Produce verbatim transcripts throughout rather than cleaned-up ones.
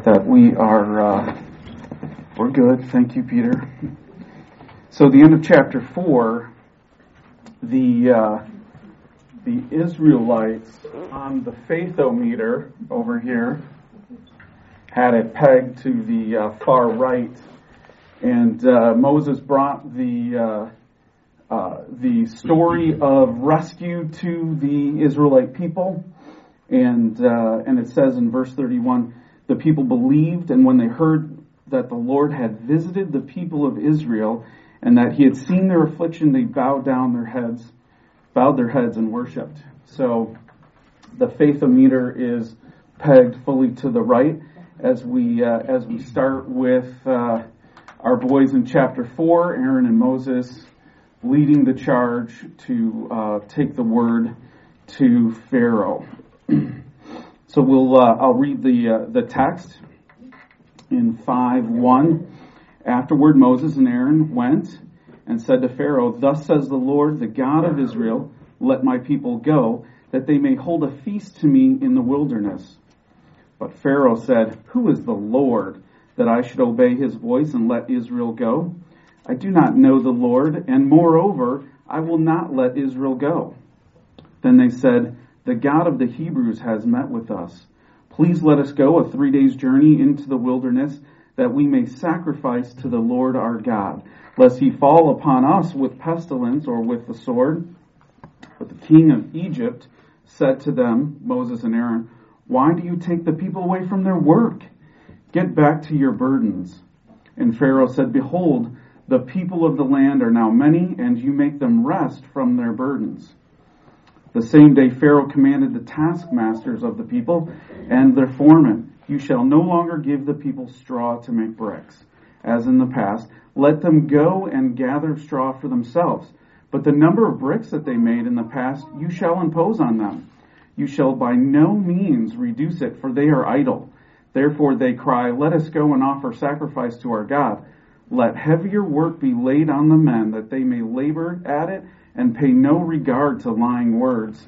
that we are, uh, we're good. Thank you, Peter. So the end of chapter four, the uh, the Israelites on the faithometer over here had it pegged to the uh, far right, and uh, Moses brought the uh, uh, the story of rescue to the Israelite people, and uh, and it says in verse thirty-one, the people believed, and when they heard that the Lord had visited the people of Israel, and that He had seen their affliction, they bowed down their heads, bowed their heads and worshipped. So the faithometer is pegged fully to the right as we uh, as we start with uh, our boys in chapter four, Aaron and Moses leading the charge to uh, take the word to Pharaoh. So we'll uh, I'll read the uh, the text in five one. Afterward, Moses and Aaron went and said to Pharaoh, "Thus says the Lord, the God of Israel, let my people go, that they may hold a feast to me in the wilderness." But Pharaoh said, "Who is the Lord, that I should obey His voice and let Israel go? I do not know the Lord, and moreover, I will not let Israel go." Then they said, "The God of the Hebrews has met with us. Please let us go a three days' journey into the wilderness, that we may sacrifice to the Lord our God, lest He fall upon us with pestilence or with the sword." But the king of Egypt said to them, Moses and Aaron, "Why do you take the people away from their work? Get back to your burdens." And Pharaoh said, "Behold, the people of the land are now many, and you make them rest from their burdens." The same day Pharaoh commanded the taskmasters of the people and their foremen, "You shall no longer give the people straw to make bricks, as in the past. Let them go and gather straw for themselves. But the number of bricks that they made in the past you shall impose on them. You shall by no means reduce it, for they are idle. Therefore they cry, 'Let us go and offer sacrifice to our God.' Let heavier work be laid on the men, that they may labor at it and pay no regard to lying words."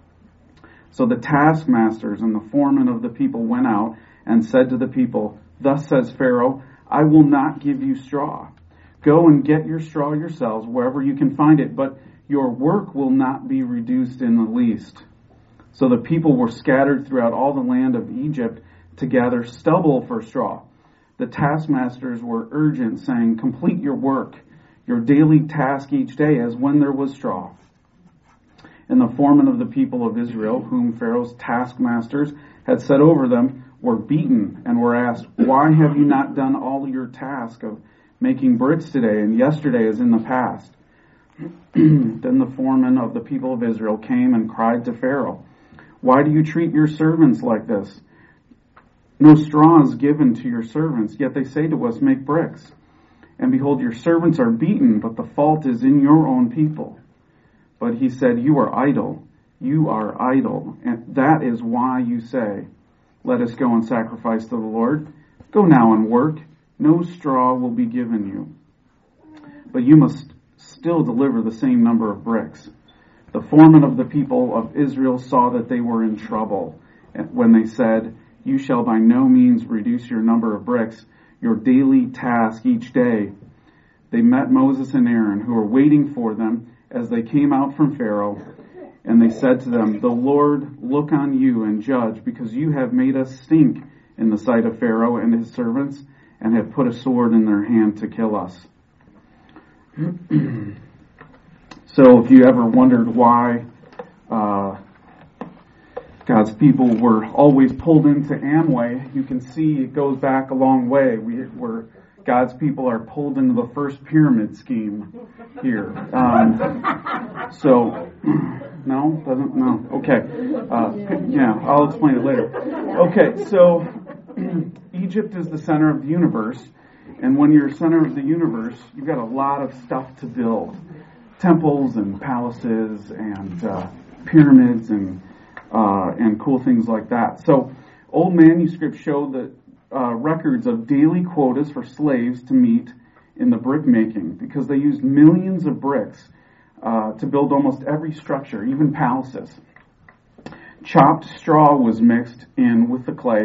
So the taskmasters and the foremen of the people went out and said to the people, "Thus says Pharaoh, I will not give you straw. Go and get your straw yourselves wherever you can find it, but your work will not be reduced in the least." So the people were scattered throughout all the land of Egypt to gather stubble for straw. The taskmasters were urgent, saying, "Complete your work, your daily task each day, as when there was straw." And the foremen of the people of Israel, whom Pharaoh's taskmasters had set over them, were beaten and were asked, "Why have you not done all your task of making bricks today and yesterday as in the past?" Then the foremen of the people of Israel came and cried to Pharaoh, "Why do you treat your servants like this? No straw is given to your servants, yet they say to us, 'Make bricks.' And behold, your servants are beaten, but the fault is in your own people." But he said, "You are idle. You are idle. And that is why you say, 'Let us go and sacrifice to the Lord.' Go now and work. No straw will be given you. But you must still deliver the same number of bricks." The foremen of the people of Israel saw that they were in trouble when they said, "You shall by no means reduce your number of bricks, your daily task each day." They met Moses and Aaron, who were waiting for them as they came out from Pharaoh, and they said to them, "The Lord look on you and judge, because you have made us stink in the sight of Pharaoh and his servants, and have put a sword in their hand to kill us." So if you ever wondered why uh, God's people were always pulled into Amway, you can see it goes back a long way. We, we're, God's people are pulled into the first pyramid scheme here. Um, so, no? Doesn't? No. Okay. Uh, yeah, I'll explain it later. Okay, so Egypt is the center of the universe, and when you're center of the universe, you've got a lot of stuff to build. Temples and palaces and uh, pyramids and uh, and cool things like that. So old manuscripts show that uh, records of daily quotas for slaves to meet in the brick making, because they used millions of bricks uh, to build almost every structure, even palaces. Chopped straw was mixed in with the clay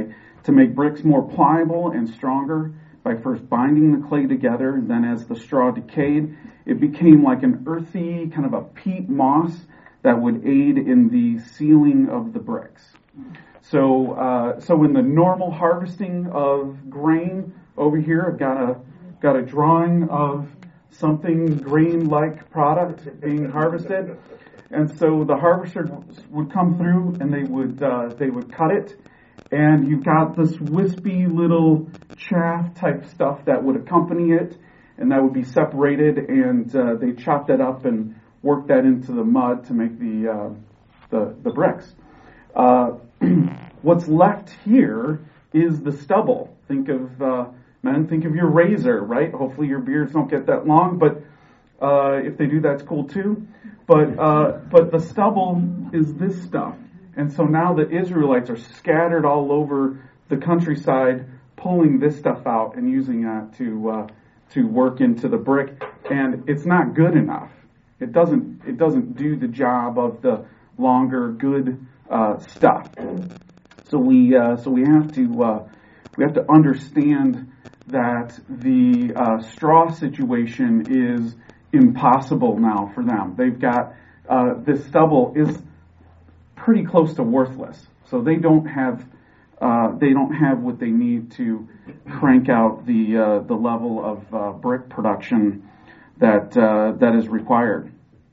to make bricks more pliable and stronger by first binding the clay together. And then as the straw decayed, it became like an earthy, kind of a peat moss that would aid in the sealing of the bricks. So, uh, so in the normal harvesting of grain over here, I've got a got a drawing of something grain-like product being harvested, and so the harvester would come through and they would uh, they would cut it, and you've got this wispy little chaff type stuff that would accompany it, and that would be separated, and uh, they chop that up and work that into the mud to make the uh, the, the bricks. Uh, what's left here is the stubble. Think of uh, men. Think of your razor, right? Hopefully your beards don't get that long, but uh, if they do, that's cool too. But uh, but the stubble is this stuff, and so now the Israelites are scattered all over the countryside, pulling this stuff out and using that to uh, to work into the brick, and it's not good enough. It doesn't it doesn't do the job of the longer good uh, stuff. So we uh, so we have to uh, we have to understand that the uh, straw situation is impossible now for them. They've got uh, this stubble is pretty close to worthless. So they don't have uh, they don't have what they need to crank out the uh, the level of uh, brick production that uh, that is required.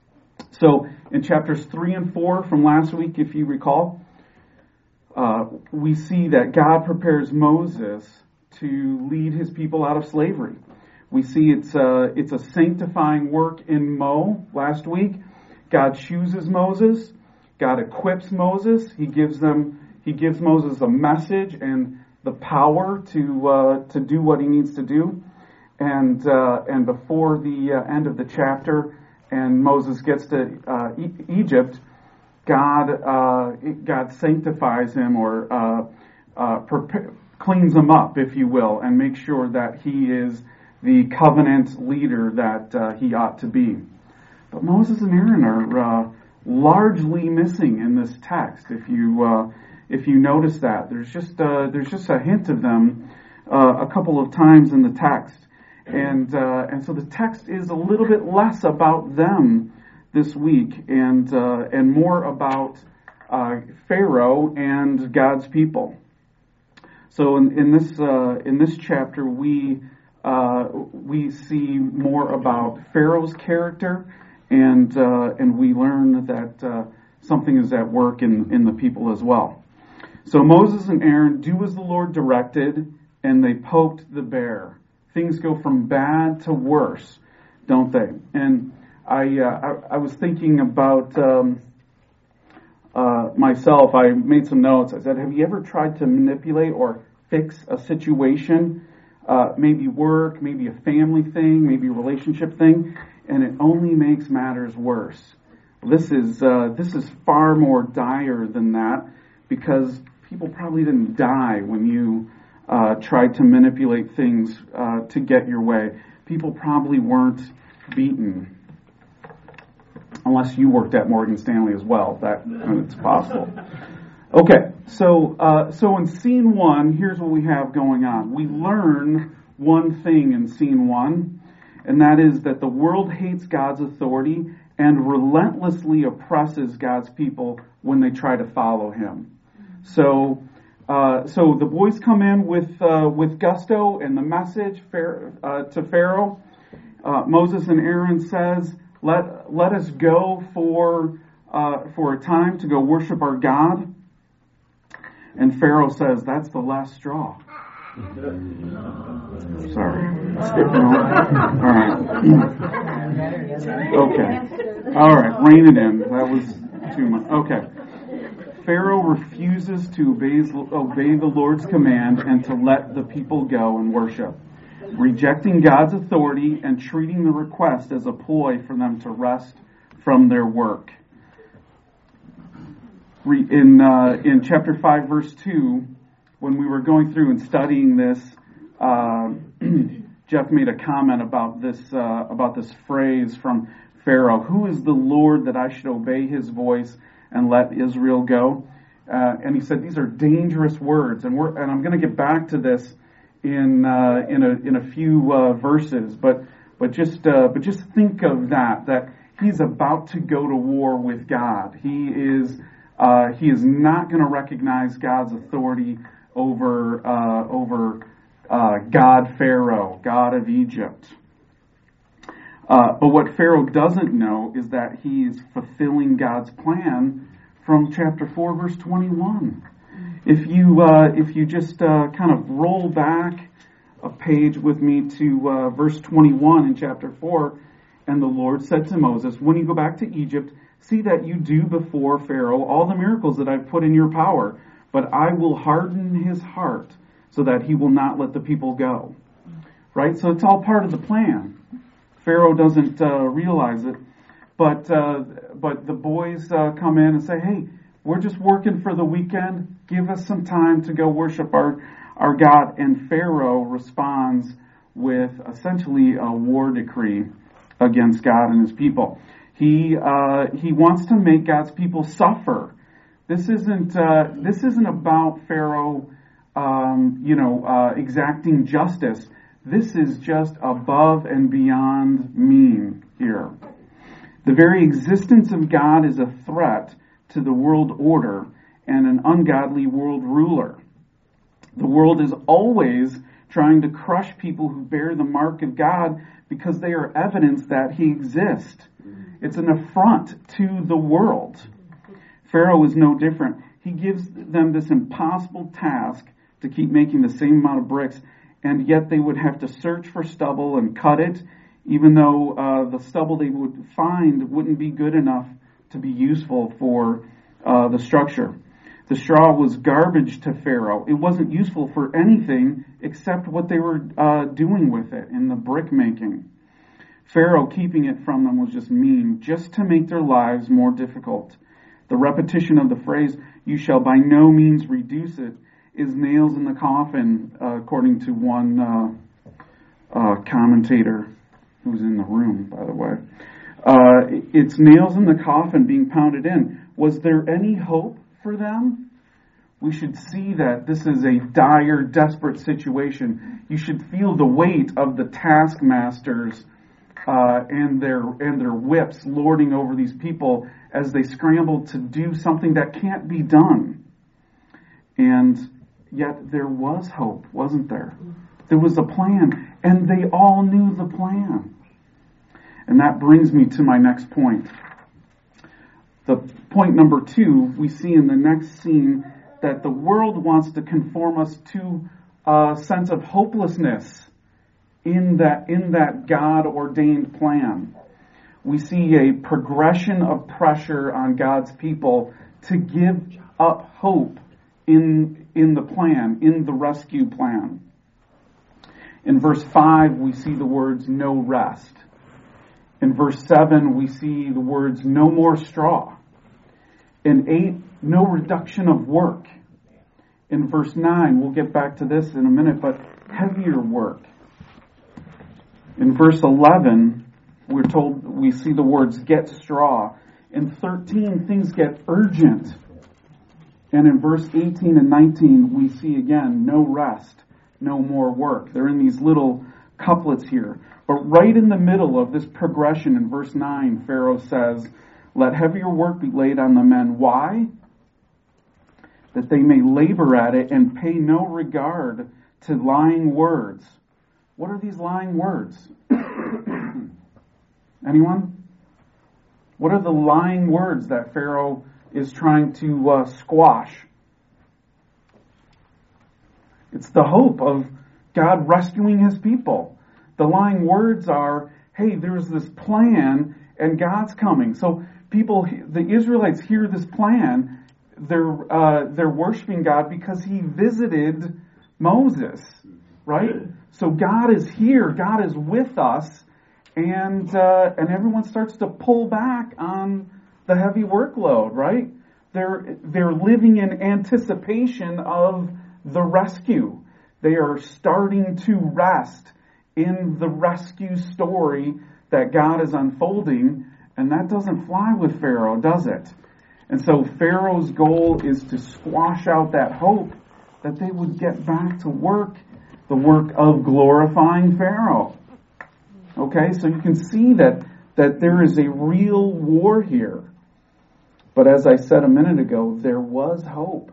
So in chapters three and four from last week, if you recall, uh, we see that God prepares Moses to lead his people out of slavery. We see it's a, it's a sanctifying work in Mo last week. God chooses Moses. God equips Moses. He gives them he gives Moses a message and the power to uh, to do what he needs to do. And uh, and before the uh, end of the chapter, and Moses gets to uh, e- Egypt, God uh, God sanctifies him or uh, uh, prepare, cleans him up, if you will, and makes sure that he is the covenant leader that uh, he ought to be. But Moses and Aaron are uh, largely missing in this text. If you uh, if you notice that, there's just uh, there's just a hint of them uh, a couple of times in the text. And uh, and so the text is a little bit less about them this week, and uh, and more about uh, Pharaoh and God's people. So in, in this uh, in this chapter, we uh, we see more about Pharaoh's character, and uh, and we learn that uh, something is at work in in the people as well. So Moses and Aaron do as the Lord directed, and they poked the bear. Things go from bad to worse, don't they? And I, uh, I, I was thinking about um, uh, myself. I made some notes. I said, have you ever tried to manipulate or fix a situation? Uh, maybe work, maybe a family thing, maybe a relationship thing, and it only makes matters worse. This is uh, this is far more dire than that, because people probably didn't die when you Uh, tried to manipulate things uh, to get your way. People probably weren't beaten, unless you worked at Morgan Stanley as well. That it's possible. Okay, so uh, so in scene one, here's what we have going on. We learn one thing in scene one, and that is that the world hates God's authority and relentlessly oppresses God's people when they try to follow Him. So. Uh, so the boys come in with uh, with gusto and the message uh, to Pharaoh. Uh, Moses and Aaron says, "Let let us go for uh, for a time to go worship our God." And Pharaoh says, "That's the last straw." Sorry. No? All right. Okay. All right. Rein it in. That was too much. Okay. Pharaoh refuses to obey, obey the Lord's command and to let the people go and worship, rejecting God's authority and treating the request as a ploy for them to rest from their work. In uh, in chapter five, verse two, when we were going through and studying this, uh, Jeff made a comment about this uh, about this phrase from Pharaoh: "Who is the Lord that I should obey His voice and let Israel go?" Uh, and he said these are dangerous words, and we're and I'm going to get back to this in uh, in a in a few uh, verses, but but just uh, but just think of that that he's about to go to war with God. He is uh, he is not going to recognize God's authority over uh, over uh, God Pharaoh, God of Egypt. Uh, but what Pharaoh doesn't know is that he is fulfilling God's plan from chapter four, verse twenty-one. If you uh, if you just uh, kind of roll back a page with me to uh, verse twenty-one in chapter four, and the Lord said to Moses, when you go back to Egypt, see that you do before Pharaoh all the miracles that I've put in your power, but I will harden his heart so that he will not let the people go. Right? So it's all part of the plan. Pharaoh doesn't uh, realize it. But uh, but the boys uh, come in and say, hey, we're just working for the weekend. Give us some time to go worship our, our God. And Pharaoh responds with essentially a war decree against God and his people. He uh, he wants to make God's people suffer. This isn't uh, this isn't about Pharaoh, um, you know, uh, exacting justice. This is just above and beyond mean here. The very existence of God is a threat to the world order and an ungodly world ruler. The world is always trying to crush people who bear the mark of God because they are evidence that he exists. It's an affront to the world. Pharaoh is no different. He gives them this impossible task to keep making the same amount of bricks, and yet they would have to search for stubble and cut it, even though uh, the stubble they would find wouldn't be good enough to be useful for uh, the structure. The straw was garbage to Pharaoh. It wasn't useful for anything except what they were uh, doing with it in the brick making. Pharaoh keeping it from them was just mean, just to make their lives more difficult. The repetition of the phrase, you shall by no means reduce it, is nails in the coffin, uh, according to one uh, uh, commentator who's in the room, by the way. Uh, it's nails in the coffin being pounded in. Was there any hope for them? We should see that this is a dire, desperate situation. You should feel the weight of the taskmasters uh, and their and their whips lording over these people as they scramble to do something that can't be done. And yet there was hope, wasn't there? There was a plan, and they all knew the plan. And that brings me to my next point. The point number two, we see in the next scene that the world wants to conform us to a sense of hopelessness in that, in that God-ordained plan. We see a progression of pressure on God's people to give up hope in, in the plan, in the rescue plan. In verse five, we see the words, no rest. In verse seven, we see the words, no more straw. In eight, no reduction of work. In verse nine, we'll get back to this in a minute, but heavier work. In verse eleven, we're told, we see the words, get straw. In thirteen, things get urgent. And in verse eighteen and nineteen, we see again, no rest, no more work. They're in these little couplets here. But right in the middle of this progression in verse nine, Pharaoh says, let heavier work be laid on the men. Why? That they may labor at it and pay no regard to lying words. What are these lying words? Anyone? What are the lying words that Pharaoh is trying to uh, squash? It's the hope of God rescuing his people. The lying words are, hey, there's this plan and God's coming. So people, the Israelites hear this plan. They're uh, they're worshiping God because he visited Moses, right? So God is here. God is with us, and uh, and everyone starts to pull back on the heavy workload, right? They're they're living in anticipation of the rescue. They are starting to rest in the rescue story that God is unfolding, and that doesn't fly with Pharaoh, does it? And so Pharaoh's goal is to squash out that hope that they would get back to work, the work of glorifying Pharaoh. Okay, so you can see that, that there is a real war here. But as I said a minute ago, there was hope.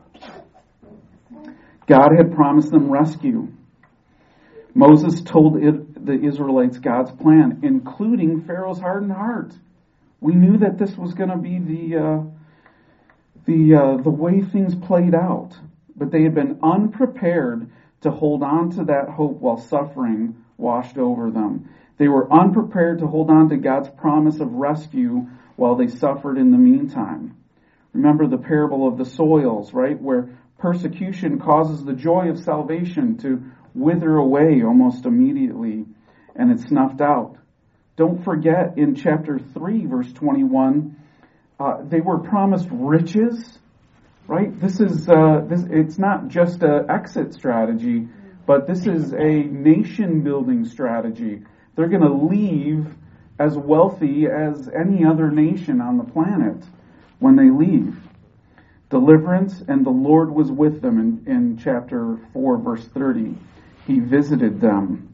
God had promised them rescue. Moses told it, the Israelites God's plan, including Pharaoh's hardened heart. We knew that this was going to be the uh, the uh, the way things played out, but they had been unprepared to hold on to that hope while suffering washed over them. They were unprepared to hold on to God's promise of rescue while they suffered in the meantime. Remember the parable of the soils, right? Where persecution causes the joy of salvation to wither away almost immediately, and it's snuffed out. Don't forget in chapter three, verse twenty-one, uh, they were promised riches, right? This is uh, this. It's not just an exit strategy, but this is a nation-building strategy. They're going to leave as wealthy as any other nation on the planet when they leave. Deliverance, and the Lord was with them in, in chapter four, verse thirty. He visited them.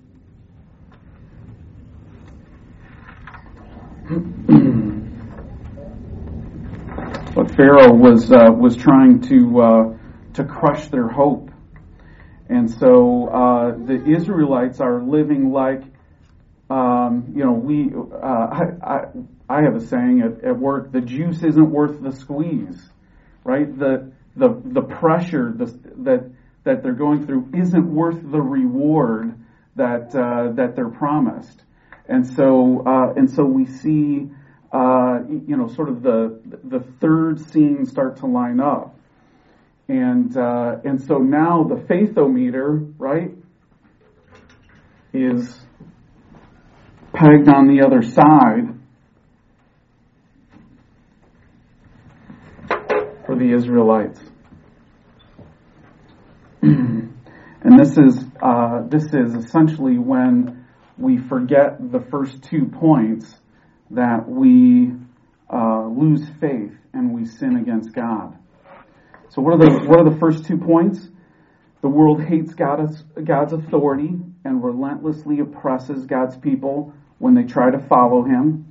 But Pharaoh was uh, was trying to uh, to crush their hope, and so uh, the Israelites are living like, um, you know, we. Uh, I, I I have a saying at, at work: the juice isn't worth the squeeze, right? The the the pressure the, that that they're going through isn't worth the reward that uh, that they're promised, and so uh, and so we see. Uh, you know, sort of the the third scene start to line up, and uh, and so now the faithometer, right, is pegged on the other side for the Israelites, and this is uh, this is essentially when we forget the first two points. That we uh, lose faith and we sin against God. So what are the what are the first two points? The world hates God's, God's authority and relentlessly oppresses God's people when they try to follow Him.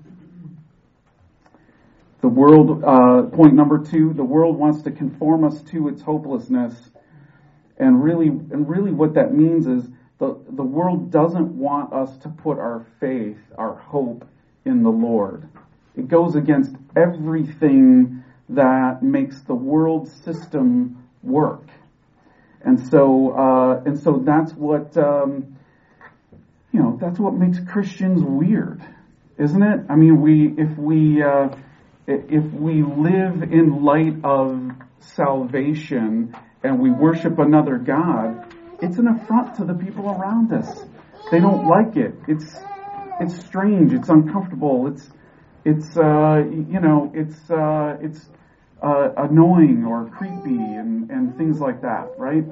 The world, uh, point number two, the world wants to conform us to its hopelessness, and really, and really, what that means is the the world doesn't want us to put our faith, our hope, in the Lord. It goes against everything that makes the world system work, and so uh, and so that's what um, you know. That's what makes Christians weird, isn't it? I mean, we if we uh, if we live in light of salvation and we worship another God, it's an affront to the people around us. They don't like it. It's It's strange. It's uncomfortable. It's, it's, uh, you know, it's, uh, it's uh, annoying or creepy and, and things like that, right?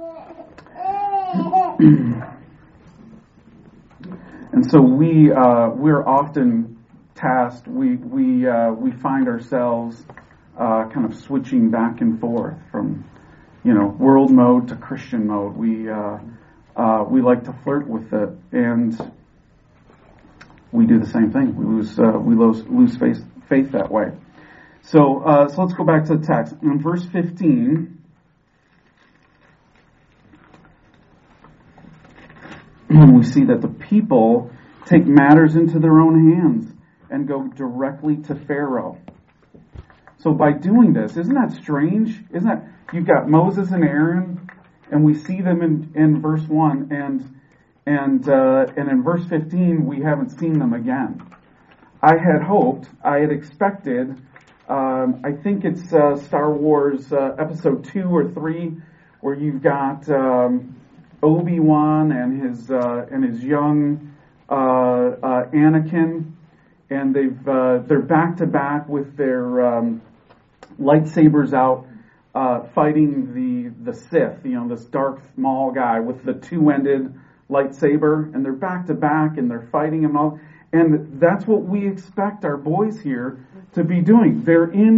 And so we, uh, we're often tasked. We, we, uh, we find ourselves uh, kind of switching back and forth from, you know, world mode to Christian mode. We, uh, uh, we like to flirt with it, and we do the same thing. We lose uh, we lose, lose faith, faith that way. So uh, so let's go back to the text. In verse fifteen, we see that the people take matters into their own hands and go directly to Pharaoh. So by doing this, isn't that strange? Isn't that, you've got Moses and Aaron, and we see them in, in verse one, and And uh, and in verse fifteen, we haven't seen them again. I had hoped, I had expected, um, I think it's uh, Star Wars uh, episode two or three, where you've got um, Obi-Wan and his uh, and his young uh, uh, Anakin, and they've uh, they're back to back with their um, lightsabers out, uh, fighting the the Sith. You know, this dark small guy with the two-ended lightsaber, and they're back to back and they're fighting them all, and that's what we expect our boys here to be doing. They're in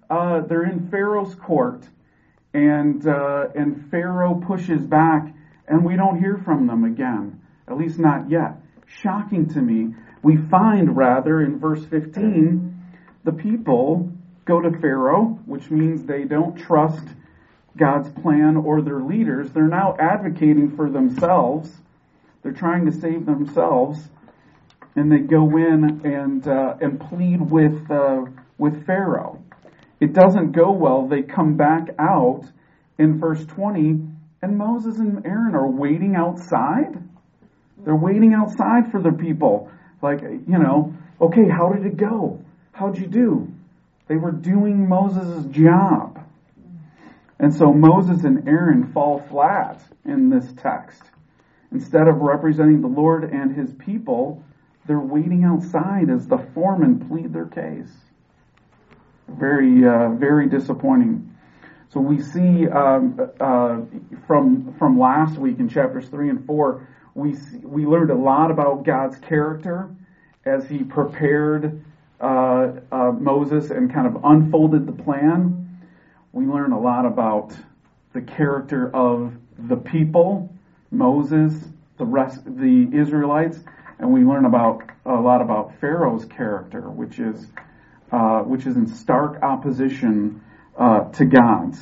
uh, they're in Pharaoh's court, and uh, and Pharaoh pushes back, and we don't hear from them again, at least not yet. Shocking to me. We find, rather, in verse fifteen, the people go to Pharaoh, which means they don't trust God's plan or their leaders. They're now advocating for themselves. They're trying to save themselves, and they go in and uh, and plead with uh, with Pharaoh. It doesn't go well. They come back out in verse twenty, and Moses and Aaron are waiting outside. They're waiting outside for their people. Like, you know, okay, how did it go? How'd you do? They were doing Moses' job. And so Moses and Aaron fall flat in this text. Instead of representing the Lord and his people, they're waiting outside as the foremen plead their case. Very, uh, very disappointing. So we see um, uh, from from last week in chapters three and four, we see, we learned a lot about God's character as he prepared uh, uh, Moses and kind of unfolded the plan. We learn a lot about the character of the people, Moses, the rest, the Israelites, and we learn about a lot about Pharaoh's character, which is uh, which is in stark opposition uh, to God's.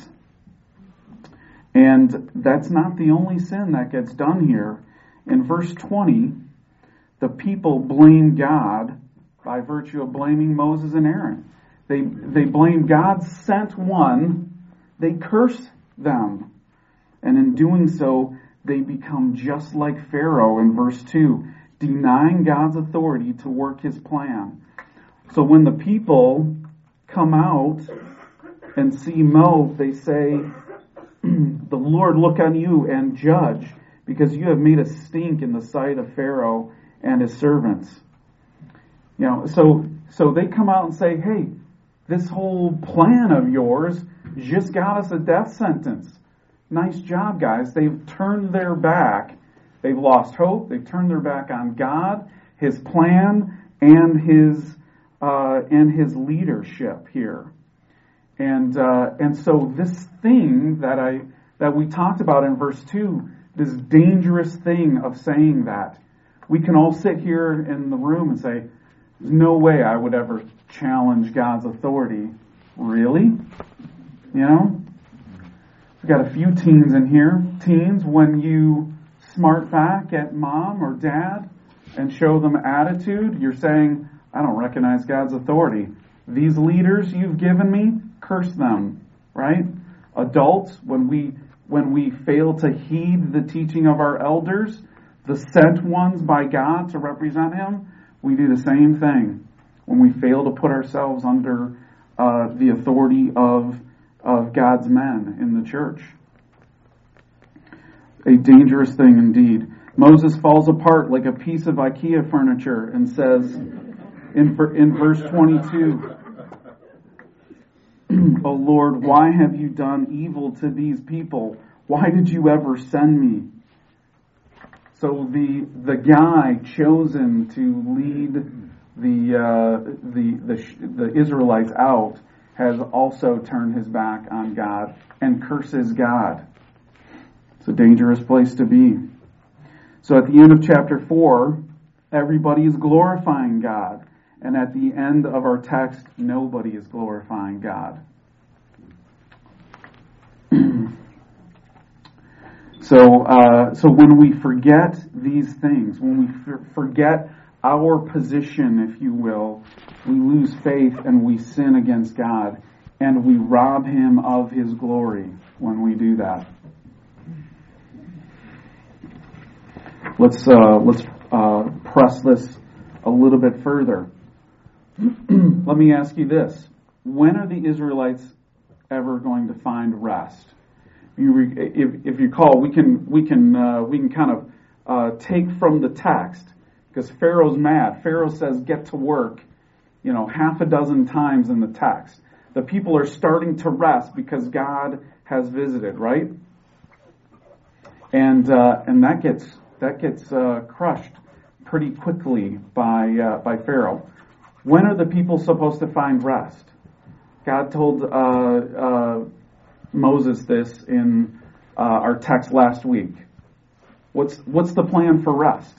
And that's not the only sin that gets done here. In verse twenty, the people blame God by virtue of blaming Moses and Aaron. They they blame God sent one. They curse them. And in doing so, they become just like Pharaoh in verse two, denying God's authority to work his plan. So when the people come out and see Mo, they say, the Lord look on you and judge, because you have made a stink in the sight of Pharaoh and his servants. You know, so so they come out and say, hey, this whole plan of yours just got us a death sentence. Nice job, guys. They've turned their back. They've lost hope. They've turned their back on God, his plan, and his uh, and his leadership here. And uh, and so this thing that I that we talked about in verse two, this dangerous thing of saying that, we can all sit here in the room and say, there's no way I would ever challenge God's authority. Really? You know? We've got a few teens in here. Teens, when you smart back at mom or dad and show them attitude, you're saying, I don't recognize God's authority. These leaders you've given me, curse them, right? Adults, when we when we fail to heed the teaching of our elders, the sent ones by God to represent him, we do the same thing. When we fail to put ourselves under uh, the authority of of God's men in the church. A dangerous thing indeed. Moses falls apart like a piece of IKEA furniture and says in, in verse twenty-two, O Lord, why have you done evil to these people? Why did you ever send me? So the the guy chosen to lead the uh, the the the Israelites out has also turned his back on God and curses God. It's a dangerous place to be. So at the end of chapter four, everybody is glorifying God. And at the end of our text, nobody is glorifying God. so, uh, so when we forget these things, when we f- forget our position, if you will, we lose faith and we sin against God, and we rob him of his glory when we do that. Let's uh, let's uh, press this a little bit further. Let me ask you this: when are the Israelites ever going to find rest? You re- if, if you recall, we can we can uh, we can kind of uh, take from the text, because Pharaoh's mad. Pharaoh says, "Get to work," you know, half a dozen times in the text. The people are starting to rest because God has visited, right? And uh, and that gets that gets uh, crushed pretty quickly by uh, by Pharaoh. When are the people supposed to find rest? God told uh, uh, Moses this in uh, our text last week. What's what's the plan for rest?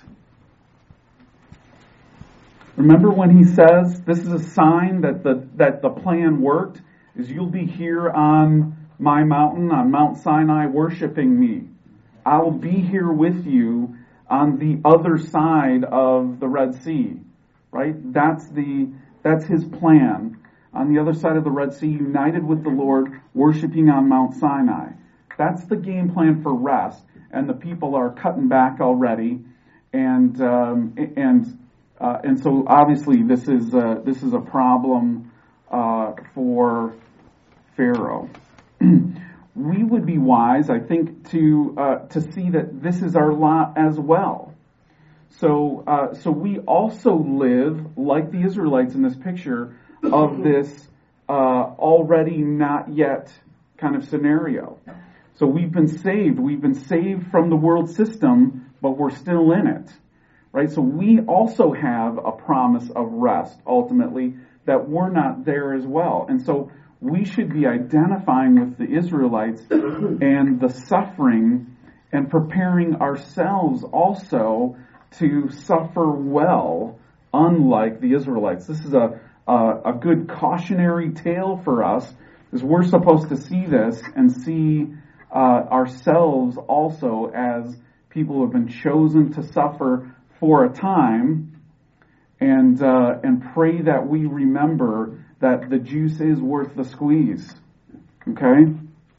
Remember when he says, this is a sign that the that the plan worked, is you'll be here on my mountain, on Mount Sinai, worshiping me. I'll be here with you on the other side of the Red Sea. Right? That's the that's his plan. On the other side of the Red Sea, united with the Lord, worshiping on Mount Sinai. That's the game plan for rest. And the people are cutting back already. And um, and uh, and so obviously this is a, this is a problem uh, for Pharaoh. We would be wise, I think, to uh, to see that this is our lot as well. So uh, so we also live like the Israelites in this picture of this uh, already not yet kind of scenario. So we've been saved. We've been saved from the world system, but we're still in it, right? So we also have a promise of rest, ultimately, that we're not there as well. And so we should be identifying with the Israelites and the suffering and preparing ourselves also to suffer well, unlike the Israelites. This is a, a, a good cautionary tale for us, because we're supposed to see this and see Uh, ourselves also as people who have been chosen to suffer for a time, and uh, and pray that we remember that the juice is worth the squeeze. Okay?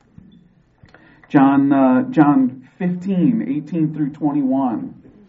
John uh, John fifteen, eighteen through twenty-one.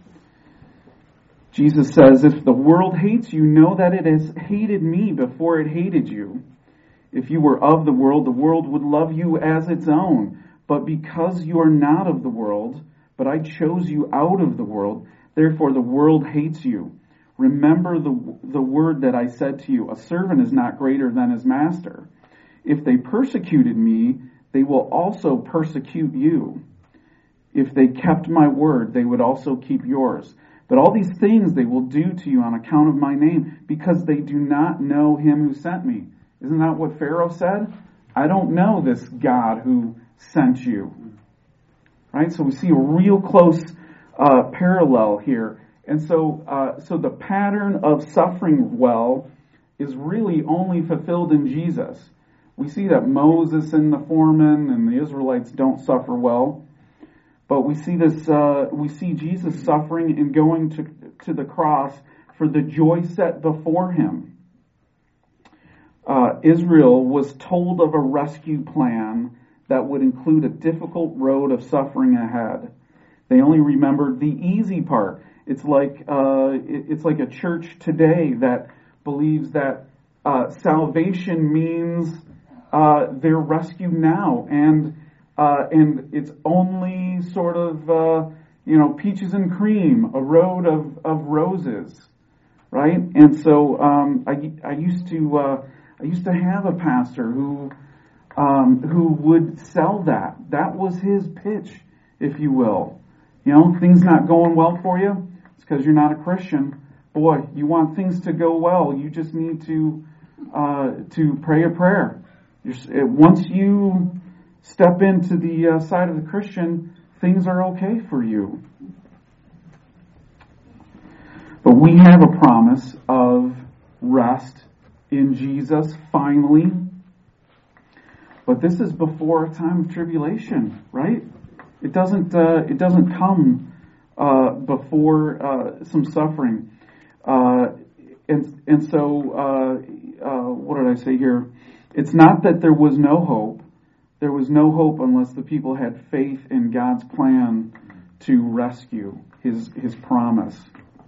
Jesus says, "If the world hates you, know that it has hated me before it hated you. If you were of the world, the world would love you as its own. But because you are not of the world, but I chose you out of the world, therefore the world hates you. Remember the the word that I said to you, a servant is not greater than his master. If they persecuted me, they will also persecute you. If they kept my word, they would also keep yours. But all these things they will do to you on account of my name, because they do not know him who sent me." Isn't that what Pharaoh said? I don't know this God who sent you. Right? So we see a real close uh, parallel here. And so uh, so the pattern of suffering well is really only fulfilled in Jesus. We see that Moses and the foreman and the Israelites don't suffer well. But we see this uh, we see Jesus suffering and going to, to the cross for the joy set before him. Uh, Israel was told of a rescue plan that would include a difficult road of suffering ahead. They only remembered the easy part. It's like uh, it's like a church today that believes that uh, salvation means uh, they're rescued now, and uh, and it's only sort of uh, you know peaches and cream, a road of, of roses, right? And so um, I I used to uh, I used to have a pastor who. Um, who would sell that. That was his pitch, if you will. You know, things not going well for you, it's because you're not a Christian. Boy, you want things to go well, you just need to uh, to pray a prayer. You're, once you step into the uh, side of the Christian, things are okay for you. But we have a promise of rest in Jesus, finally. But this is before a time of tribulation, right? It doesn't. Uh, it doesn't come uh, before uh, some suffering, uh, and and so uh, uh, what did I say here? It's not that there was no hope. There was no hope unless the people had faith in God's plan to rescue His His promise.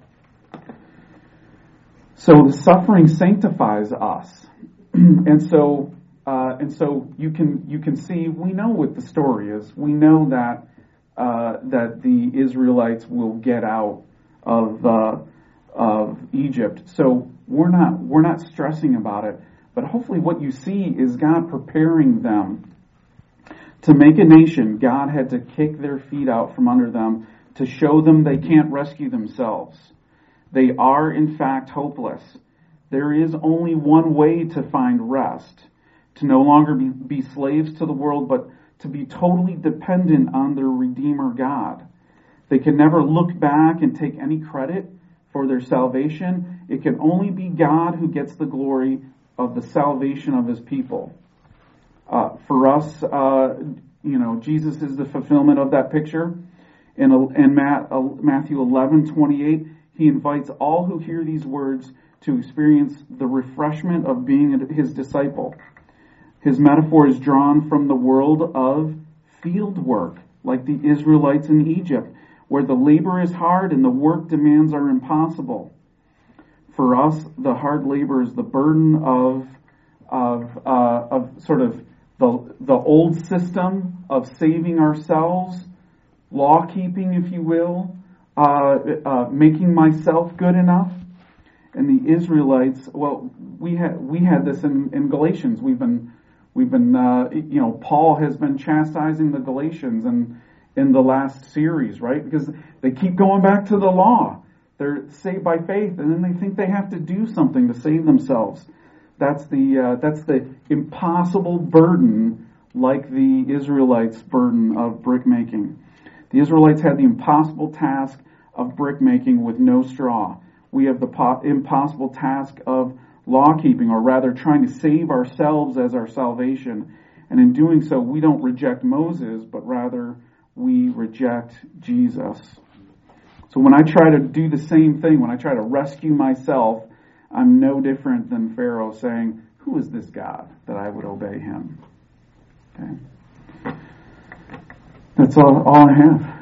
So the suffering sanctifies us, and so. Uh, and so you can you can see, we know what the story is. We know that uh, that the Israelites will get out of uh, of Egypt. So we're not we're not stressing about it. But hopefully, what you see is God preparing them to make a nation. God had to kick their feet out from under them to show them they can't rescue themselves. They are in fact hopeless. There is only one way to find rest. to no longer be, be slaves to the world, but to be totally dependent on their Redeemer God. They can never look back and take any credit for their salvation. It can only be God who gets the glory of the salvation of His people. Uh, for us, uh, you know, Jesus is the fulfillment of that picture. In, in Matthew eleven twenty-eight, He invites all who hear these words to experience the refreshment of being His disciple. His metaphor is drawn from the world of field work, like the Israelites in Egypt, where the labor is hard and the work demands are impossible. For us, the hard labor is the burden of of uh, of sort of the the old system of saving ourselves, law keeping, if you will, uh, uh, making myself good enough. And the Israelites, well, we had we had this in, in Galatians. We've been we've been uh, you know Paul has been chastising the Galatians and in the last series, right? Because they keep going back to the law. They're saved by faith, and then they think they have to do something to save themselves. That's the uh, that's the impossible burden, like the Israelites' burden of brick making. The Israelites had the impossible task of brick making with no straw. We have the po- impossible task of law keeping, or rather trying to save ourselves as our salvation. And in doing so, we don't reject Moses, but rather we reject Jesus. So when I try to do the same thing, when I try to rescue myself, I'm no different than Pharaoh saying, "Who is this God that I would obey him?" Okay. That's all, all I have.